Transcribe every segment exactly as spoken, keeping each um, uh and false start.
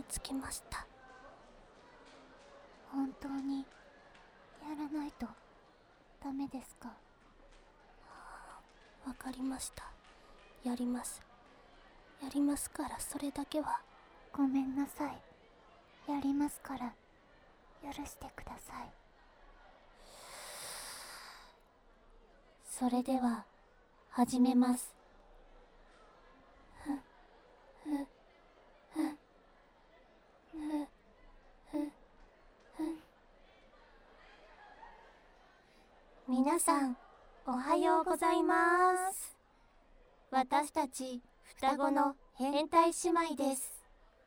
つきました。 本当にやらないとダメですか？ わかりました。やります。やりますから、それだけは。 ごめんなさい。やりますから許してください。 それでは始めます。ふふふふふふ皆さんおはようございます。私たち双子の変態姉妹です。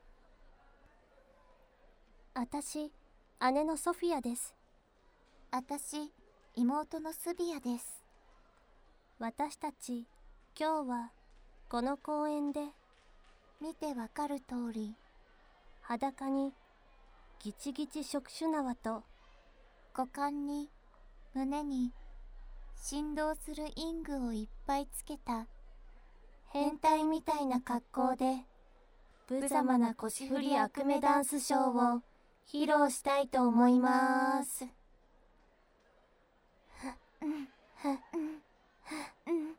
私、姉のソフィアです。 私、妹のスビアです。 私たち今日はこの公園で見てわかる通り、 裸にギチギチ触手縄と股間に胸に振動するイングをいっぱいつけた変態みたいな格好で無様な腰振り悪夢ダンスショーを披露したいと思います。 うんうんうんうん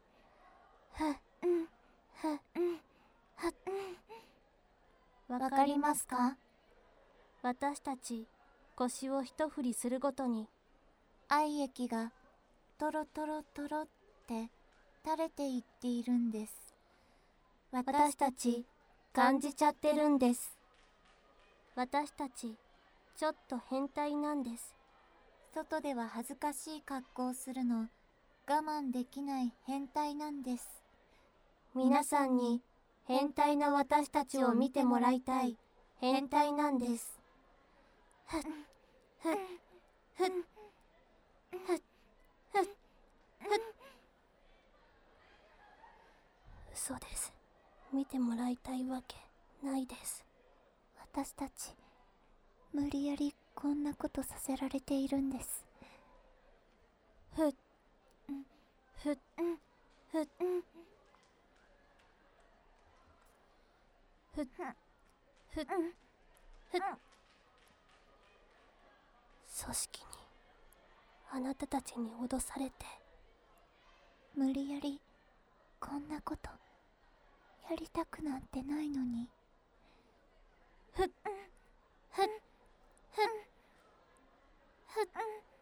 うんわかりますか？ 私たち腰を一振りするごとに愛液がトロトロトロって垂れていっているんです。 私たち感じちゃってるんです。私たちちょっと変態なんです。 外では恥ずかしい格好をするの我慢できない変態なんです。 皆さんに変態な私たちを見てもらいたい変態なんです。ふっふっふっふっふっふっ嘘です。見てもらいたいわけないです。 私たち無理やりこんなことさせられているんです。 ふっふっふっふっふっふっ組織にあなたたちに脅されて無理やりこんなことやりたくなんてないのに。 ふっふっふっふっふっ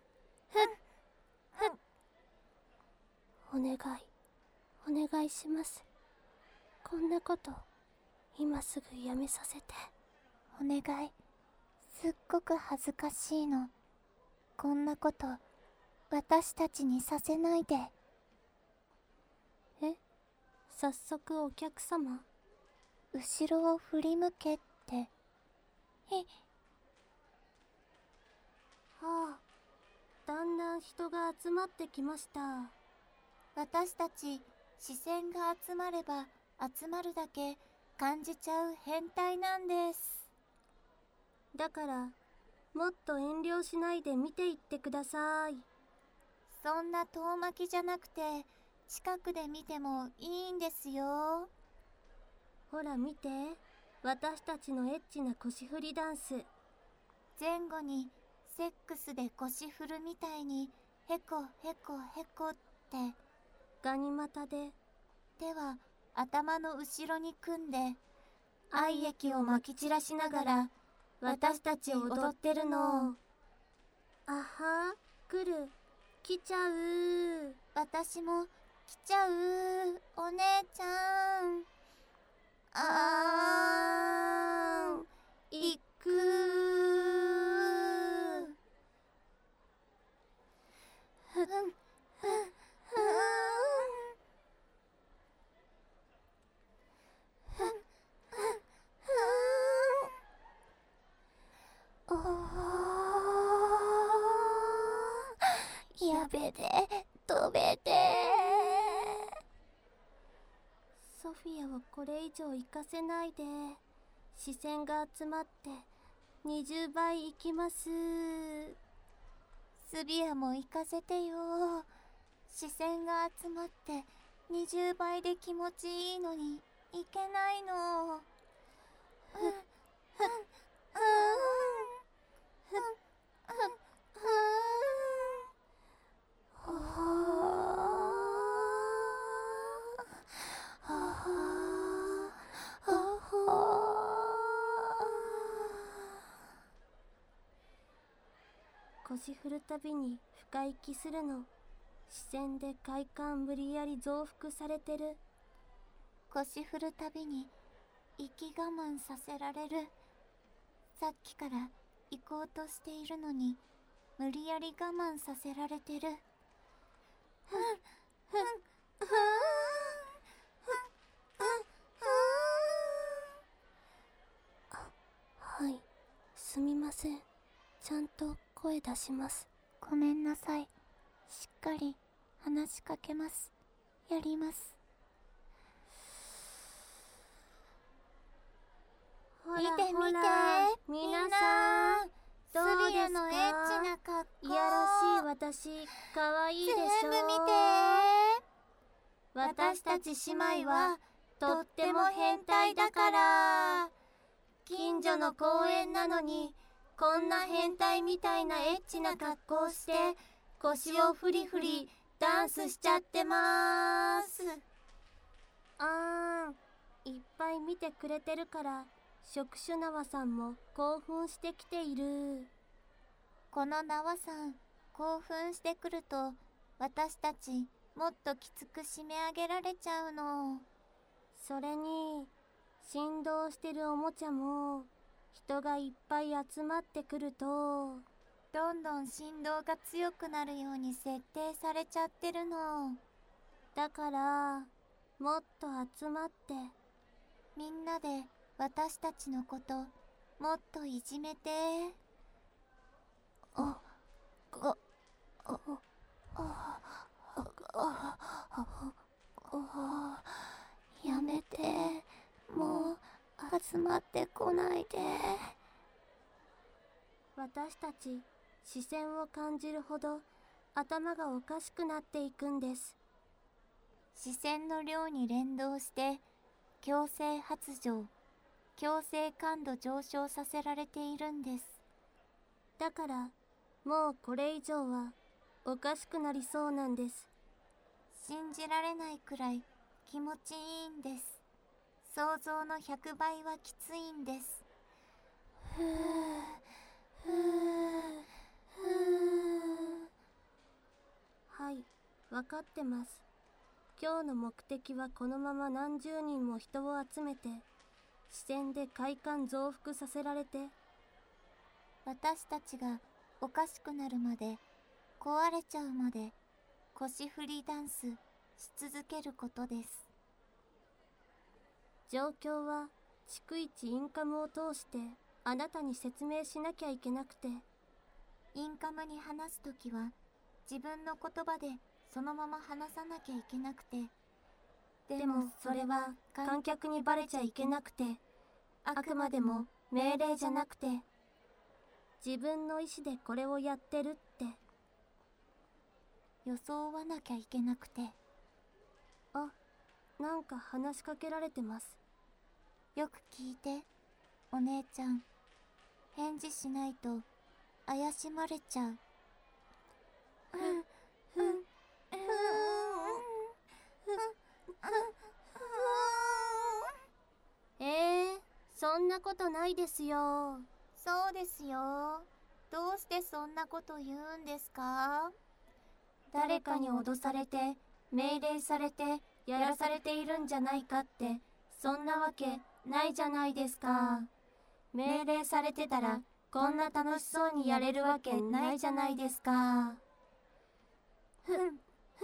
ふっお願いお願いします。こんなこと今すぐやめさせて。 お願い、すっごく恥ずかしいの。こんなこと私たちにさせないで。 え、早速お客様。 後ろを振り向けって。えああ、だんだん人が集まってきました。 私たち視線が集まれば集まるだけ感じちゃう変態なんです。 だからもっと遠慮しないで見ていってください。 そんな遠巻きじゃなくて近くで見てもいいんですよ。 ほら見て、私たちのエッチな腰振りダンス。 前後にセックスで腰振るみたいにへこへこへこって、 ガニ股で手は頭の後ろに組んで愛液をまき散らしながら私たち踊ってるのを。あは、来る、来ちゃう。 私も来ちゃう、お姉ちゃん。あーん、行くふんふんふんふんふんふん。おー、やべて、飛べて。 ソフィアをこれ以上行かせないで。視線が集まってにじゅうばい行きます。 スビアも行かせてよ。視線が集まってにじゅうばいで気持ちいいのに行けないの。 ふっふっふーふっふっふーはあ。腰振るたびに深息するの。視線で快感無理やり増幅されてる。 腰振るたびに息我慢させられる。さっきから行こうとしているのに無理やり我慢させられてる。ふんふんふんはい、すみません。ちゃんと声出します。 ごめんなさい。しっかり話しかけます。やります。 ほら見て見て、 ほらみん皆なさんどうスリアですか？ のエッチな格好。 いやらしい私、かわいいでしょ。 全部見て。 私たち姉妹はとっても変態だから。近所の公園なのにこんな変態みたいなエッチな格好して腰をフリフリダンスしちゃってまーす。あーん、いっぱい見てくれてるから触手縄さんも興奮してきている。 この縄さん興奮してくると私たちもっときつく締め上げられちゃうの。 それに振動してるおもちゃも人がいっぱい集まってくるとどんどん振動が強くなるように設定されちゃってるの。 だからもっと集まってみんなで私たちのこともっといじめて。 あああああやめて、もう集まってこないで。 私たち視線を感じるほど頭がおかしくなっていくんです。 視線の量に連動して強制発情、強制感度上昇させられているんです。 だからもうこれ以上はおかしくなりそうなんです。 信じられないくらい気持ちいいんです。想像のひゃくばいはきついんです。 ふうふうふう。はい、わかってます。今日の目的はこのまま何十人も人を集めて視線で快感増幅させられて私たちがおかしくなるまで、壊れちゃうまで腰振りダンスし続けることです。 状況は逐一インカムを通してあなたに説明しなきゃいけなくて、 インカムに話すときは自分の言葉でそのまま話さなきゃいけなくて、 でもそれは観客にバレちゃいけなくて、あくまでも命令じゃなくて自分の意思でこれをやってるって装わなきゃいけなくて。 あ、なんか話しかけられてます。 よく聞いて、お姉ちゃん。返事しないと怪しまれちゃう。 ふんふんえー、そんなことないですよ。 そうですよ。どうしてそんなこと言うんですか？ 誰かに脅されて命令されてやらされているんじゃないかって、そんなわけないじゃないですか。命令されてたらこんな楽しそうにやれるわけないじゃないですか。ふんふんふん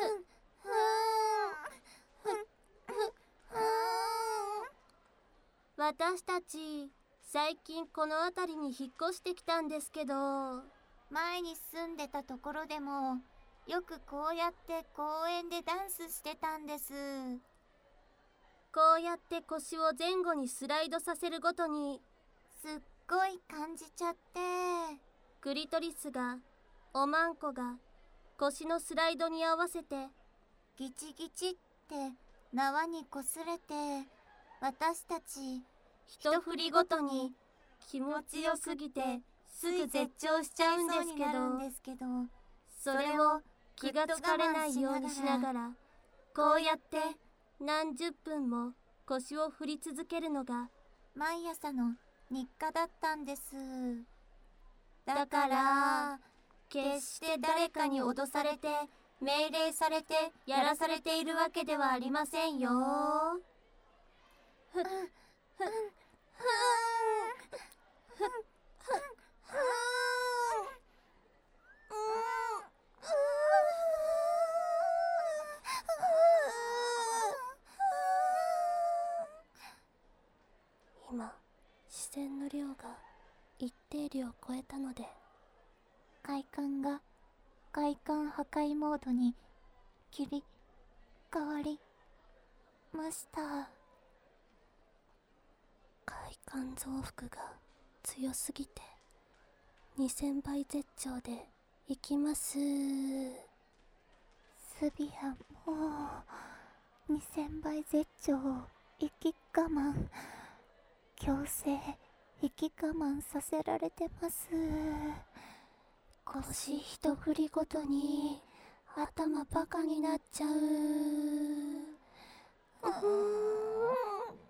私たち最近この辺りに引っ越してきたんですけど、 前に住んでたところでもよくこうやって公園でダンスしてたんです。 こうやって腰を前後にスライドさせるごとにすっごい感じちゃって、 クリトリスがおまんこが腰のスライドに合わせてギチギチって縄にこすれて、私たち一振りごとに気持ちよすぎてすぐ絶頂しちゃうんですけど、 ですけどそれを気がつかれないようにしながら、こうやって何十分も腰を振り続けるのが毎朝の日課だったんです。 だから決して誰かに脅されて命令されてやらされているわけではありませんよ。ふっふんふんふんふん今、視線の量が一定量を超えたので、 快感が快感破壊モードに切り替わりました。 快感増幅が強すぎてにせんばい絶頂でいきます。 スビアもうにせんばい絶頂生き我慢、強制生き我慢させられてます。 腰一振りごとに頭バカになっちゃう。うーん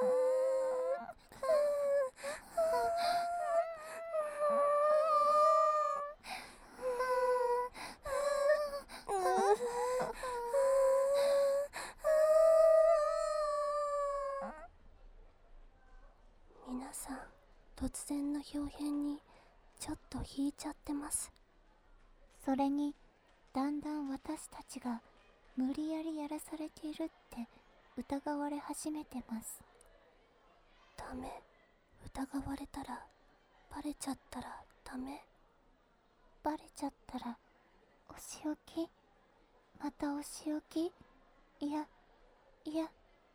皆さん、突然の表変にちょっと引いちゃってます。 それにだんだん私たちが無理やりやらされているって疑われ始めてます。 ダメ。疑われたら、バレちゃったらダメ。 バレちゃったらお仕置き、またお仕置き、いやいや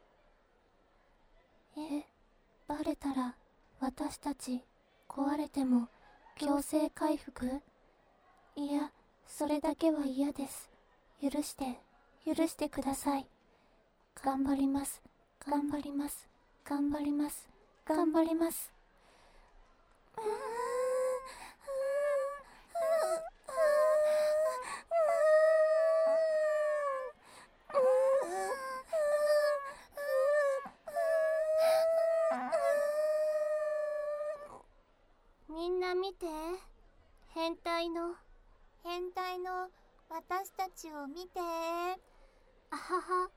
え、バレたら私たち壊れても強制回復？いや、それだけは嫌です。許して、許してください。頑張ります、頑張ります、頑張ります、頑張ります。みんな見て、変態の変態の私たちを見て。 あはは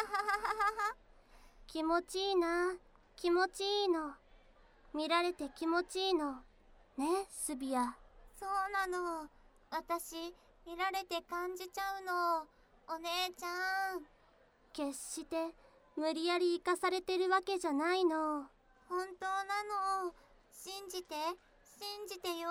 気持ちいいな、気持ちいいの。見られて気持ちいいのね、スビア。 そうなの、私見られて感じちゃうの、お姉ちゃん。 決して無理やり生かされてるわけじゃないの。 本当なの、信じて信じてよ。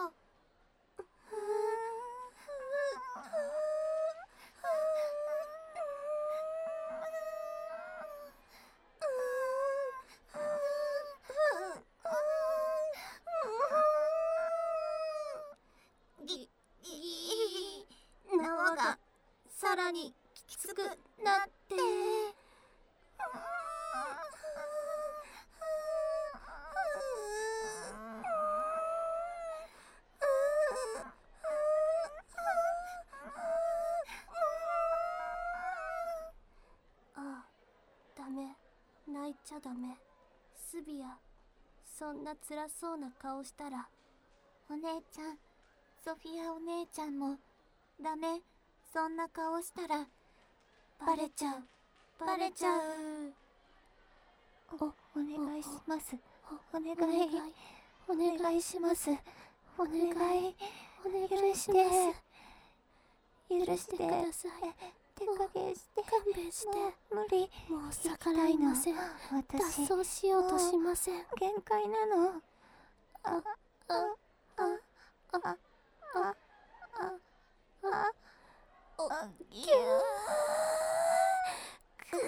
ぎ、ぎ、縄がさらにきつくなって。 泣いちゃダメ。スビア、そんな辛そうな顔したら。 お姉ちゃん、ソフィアお姉ちゃんもダメ。そんな顔したらバレちゃう、バレちゃう。 お、お願いします。お願い、 お願いします。 お願い、 お願いします。許してください。 手加減して。 勘弁して。 無理。 もう逆らいません。 私、 脱走しようとしません。 限界なの。あ、あ、あ、あ、あ、あ、あ、あ、あ、ぎゅー。く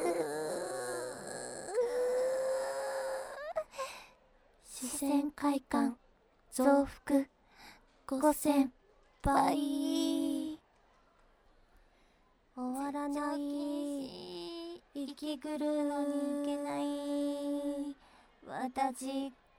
視線快感増幅ごせんばい。終わらない息苦いけない私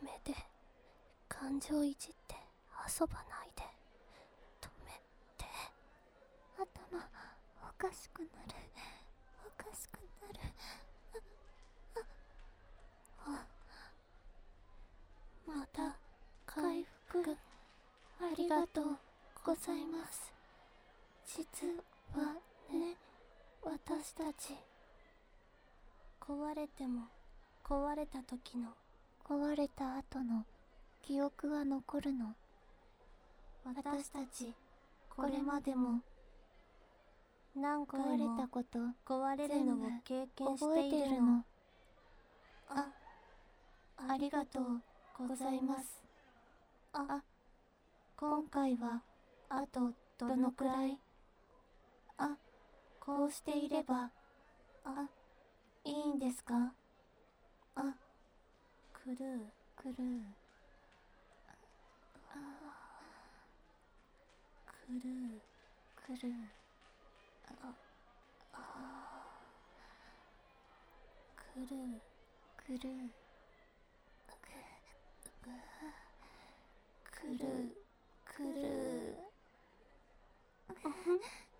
めで感情いじって遊ばないで。止めて。 頭おかしくなる。おかしくなる。 あ、また回復ありがとうございます。実はね、私たち壊れても壊れた時の壊れた後の記憶は残るの。 私たちこれまでも何回壊れもたこと壊れるのを経験し覚えているの。 てるの。 あ、ありがとうございます。あ、今回はあとどのくらい？あ、こうしていれば、あ、いいんですか？あ、クルー、 クルー。 クルー、 クルー。 クルー、 クルー。 クルー、クルー。